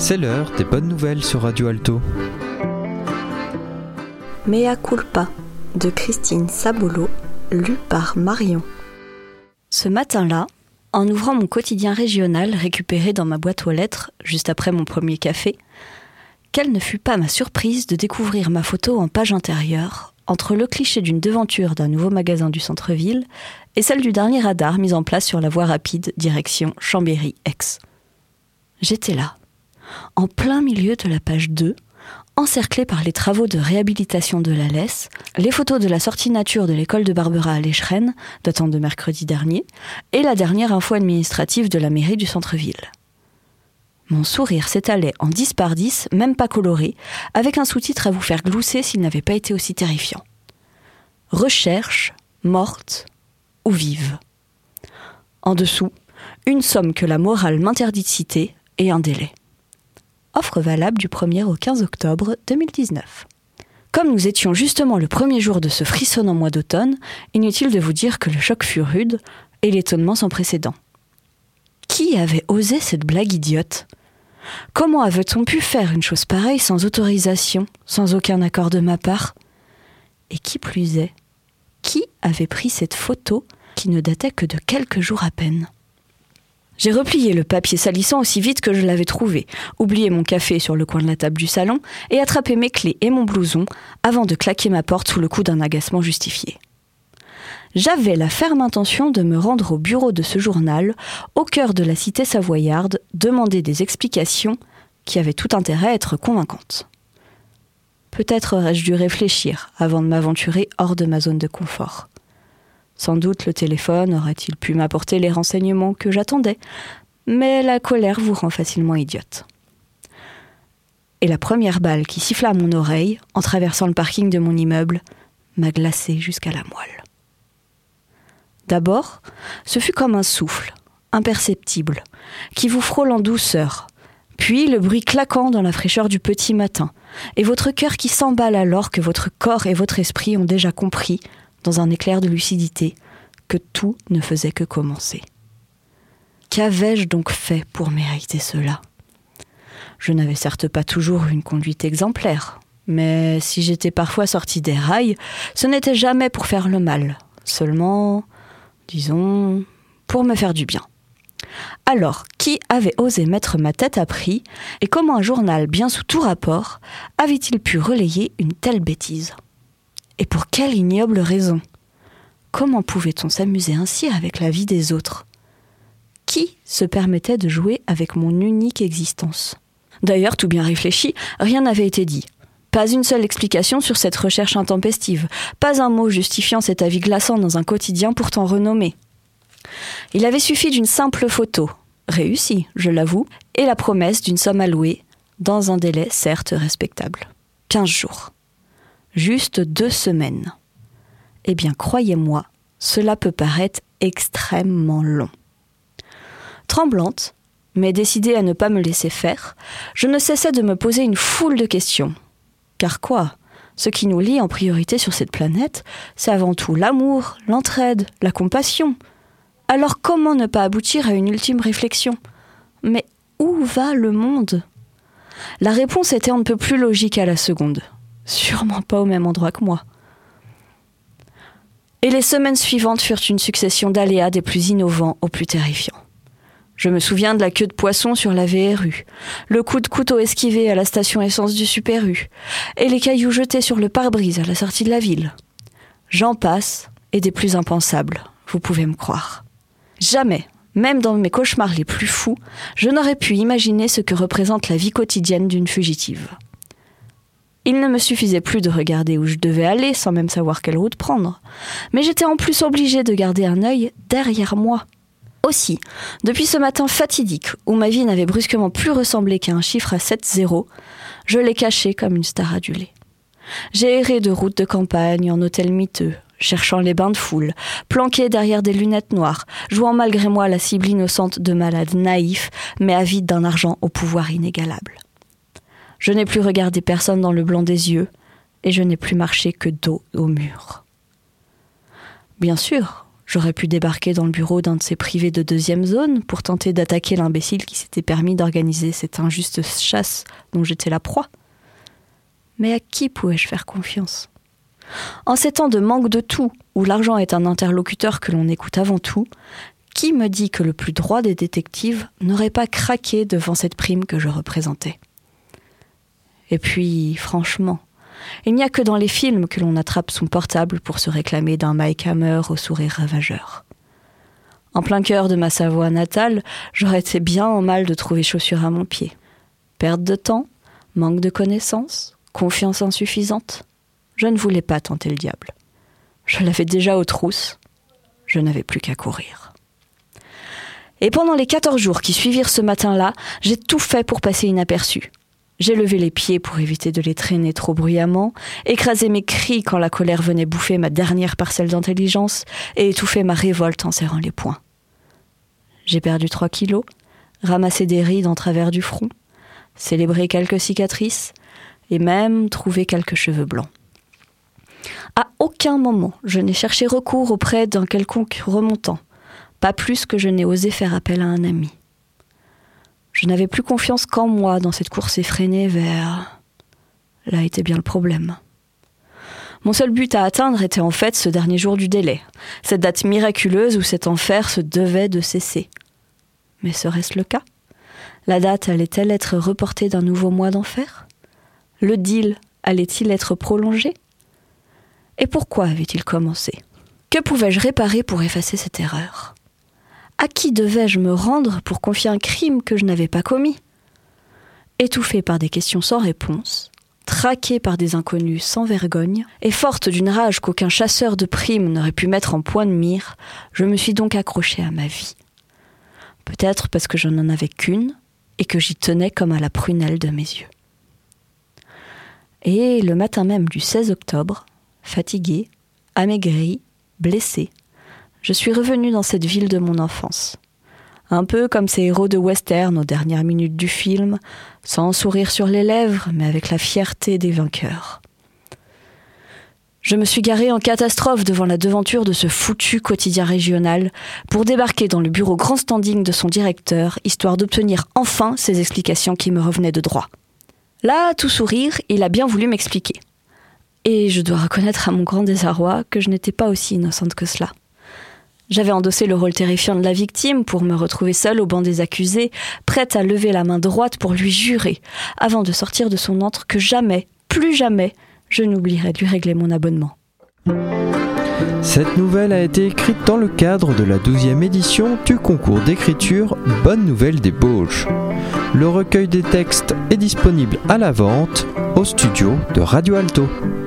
C'est l'heure des bonnes nouvelles sur Radio Alto. Mea culpa de Christine Saboulot, lu par Marion. Ce matin-là, en ouvrant mon quotidien régional récupéré dans ma boîte aux lettres juste après mon premier café, quelle ne fut pas ma surprise de découvrir ma photo en page intérieure, entre le cliché d'une devanture d'un nouveau magasin du centre-ville et celle du dernier radar mis en place sur la voie rapide direction Chambéry-Aix. J'étais là, en plein milieu de la page 2, encerclée par les travaux de réhabilitation de la Lesse, les photos de la sortie nature de l'école de Barbera à l'Écheren, datant de mercredi dernier, et la dernière info administrative de la mairie du centre-ville. Mon sourire s'étalait en 10 par 10, même pas coloré, avec un sous-titre à vous faire glousser s'il n'avait pas été aussi terrifiant. Recherche, morte ou vive. En dessous, une somme que la morale m'interdit de citer et un délai. Offre valable du 1er au 15 octobre 2019. Comme nous étions justement le premier jour de ce frissonnant mois d'automne, inutile de vous dire que le choc fut rude et l'étonnement sans précédent. Qui avait osé cette blague idiote ? Comment avait-on pu faire une chose pareille sans autorisation, sans aucun accord de ma part ? Et qui plus est, qui avait pris cette photo qui ne datait que de quelques jours à peine ? J'ai replié le papier salissant aussi vite que je l'avais trouvé, oublié mon café sur le coin de la table du salon et attrapé mes clés et mon blouson avant de claquer ma porte sous le coup d'un agacement justifié. J'avais la ferme intention de me rendre au bureau de ce journal, au cœur de la cité savoyarde, demander des explications qui avaient tout intérêt à être convaincantes. Peut-être aurais-je dû réfléchir avant de m'aventurer hors de ma zone de confort. Sans doute le téléphone aurait-il pu m'apporter les renseignements que j'attendais, mais la colère vous rend facilement idiote. Et la première balle qui siffla à mon oreille, en traversant le parking de mon immeuble, m'a glacé jusqu'à la moelle. D'abord, ce fut comme un souffle, imperceptible, qui vous frôle en douceur, puis le bruit claquant dans la fraîcheur du petit matin, et votre cœur qui s'emballe alors que votre corps et votre esprit ont déjà compris, dans un éclair de lucidité, que tout ne faisait que commencer. Qu'avais-je donc fait pour mériter cela ? Je n'avais certes pas toujours une conduite exemplaire, mais si j'étais parfois sortie des rails, ce n'était jamais pour faire le mal, seulement, disons, pour me faire du bien. Alors, qui avait osé mettre ma tête à prix, et comment un journal bien sous tout rapport avait-il pu relayer une telle bêtise ? Et pour quelle ignoble raison ? Comment pouvait-on s'amuser ainsi avec la vie des autres ? Qui se permettait de jouer avec mon unique existence ? D'ailleurs, tout bien réfléchi, rien n'avait été dit. Pas une seule explication sur cette recherche intempestive, pas un mot justifiant cet avis glaçant dans un quotidien pourtant renommé. Il avait suffi d'une simple photo, réussie, je l'avoue, et la promesse d'une somme allouée, dans un délai certes respectable. 15 jours. Juste 2 semaines. Eh bien, croyez-moi, cela peut paraître extrêmement long. Tremblante, mais décidée à ne pas me laisser faire, je ne cessais de me poser une foule de questions. Car quoi ? Ce qui nous lie en priorité sur cette planète, c'est avant tout l'amour, l'entraide, la compassion. Alors comment ne pas aboutir à une ultime réflexion ? Mais où va le monde ? La réponse était on ne peut plus logique à la seconde. Sûrement pas au même endroit que moi. Et les semaines suivantes furent une succession d'aléas des plus innovants aux plus terrifiants. Je me souviens de la queue de poisson sur la VRU, le coup de couteau esquivé à la station essence du Super U, et les cailloux jetés sur le pare-brise à la sortie de la ville. J'en passe, et des plus impensables, vous pouvez me croire. Jamais, même dans mes cauchemars les plus fous, je n'aurais pu imaginer ce que représente la vie quotidienne d'une fugitive. Il ne me suffisait plus de regarder où je devais aller sans même savoir quelle route prendre. Mais j'étais en plus obligée de garder un œil derrière moi. Aussi, depuis ce matin fatidique où ma vie n'avait brusquement plus ressemblé qu'à un chiffre à 7 zéros, je l'ai caché comme une star adulée. J'ai erré de route de campagne en hôtel miteux, cherchant les bains de foule, planqué derrière des lunettes noires, jouant malgré moi la cible innocente de malades naïfs, mais avides d'un argent au pouvoir inégalable. Je n'ai plus regardé personne dans le blanc des yeux, et je n'ai plus marché que dos au mur. Bien sûr, J'aurais pu débarquer dans le bureau d'un de ces privés de 2e zone pour tenter d'attaquer l'imbécile qui s'était permis d'organiser cette injuste chasse dont j'étais la proie. Mais à qui pouvais-je faire confiance ? En ces temps de manque de tout, où l'argent est un interlocuteur que l'on écoute avant tout, qui me dit que le plus droit des détectives n'aurait pas craqué devant cette prime que je représentais ? Et puis, franchement, il n'y a que dans les films que l'on attrape son portable pour se réclamer d'un Mike Hammer au sourire ravageur. En plein cœur de ma Savoie natale, j'aurais été bien en mal de trouver chaussures à mon pied. Perte de temps, manque de connaissances, confiance insuffisante. Je ne voulais pas tenter le diable. Je l'avais déjà aux trousses. Je n'avais plus qu'à courir. Et pendant les 14 jours qui suivirent ce matin-là, j'ai tout fait pour passer inaperçu. J'ai levé les pieds pour éviter de les traîner trop bruyamment, écrasé mes cris quand la colère venait bouffer ma dernière parcelle d'intelligence et étouffer ma révolte en serrant les poings. J'ai perdu 3 kilos, ramassé des rides en travers du front, célébré quelques cicatrices et même trouvé quelques cheveux blancs. À aucun moment, je n'ai cherché recours auprès d'un quelconque remontant, pas plus que je n'ai osé faire appel à un ami. Je n'avais plus confiance qu'en moi dans cette course effrénée vers... Là était bien le problème. Mon seul but à atteindre était en fait ce dernier jour du délai, cette date miraculeuse où cet enfer se devait de cesser. Mais serait-ce le cas ? La date allait-elle être reportée d'un nouveau mois d'enfer ? Le deal allait-il être prolongé ? Et pourquoi avait-il commencé ? Que pouvais-je réparer pour effacer cette erreur ? À qui devais-je me rendre pour confier un crime que je n'avais pas commis ? Étouffée par des questions sans réponse, traquée par des inconnus sans vergogne, et forte d'une rage qu'aucun chasseur de primes n'aurait pu mettre en point de mire, je me suis donc accrochée à ma vie. Peut-être parce que je n'en avais qu'une, et que j'y tenais comme à la prunelle de mes yeux. Et le matin même du 16 octobre, fatiguée, amaigrie, blessée, je suis revenue dans cette ville de mon enfance. Un peu comme ces héros de western aux dernières minutes du film, sans sourire sur les lèvres, mais avec la fierté des vainqueurs. Je me suis garée en catastrophe devant la devanture de ce foutu quotidien régional pour débarquer dans le bureau grand standing de son directeur, histoire d'obtenir enfin ces explications qui me revenaient de droit. Là, tout sourire, il a bien voulu m'expliquer. Et je dois reconnaître à mon grand désarroi que je n'étais pas aussi innocente que cela. J'avais endossé le rôle terrifiant de la victime pour me retrouver seule au banc des accusés, prête à lever la main droite pour lui jurer, avant de sortir de son antre, que jamais, plus jamais, je n'oublierai de lui régler mon abonnement. Cette nouvelle a été écrite dans le cadre de la 12e édition du concours d'écriture Bonne Nouvelle des Bauges. Le recueil des textes est disponible à la vente au studio de Radio Alto.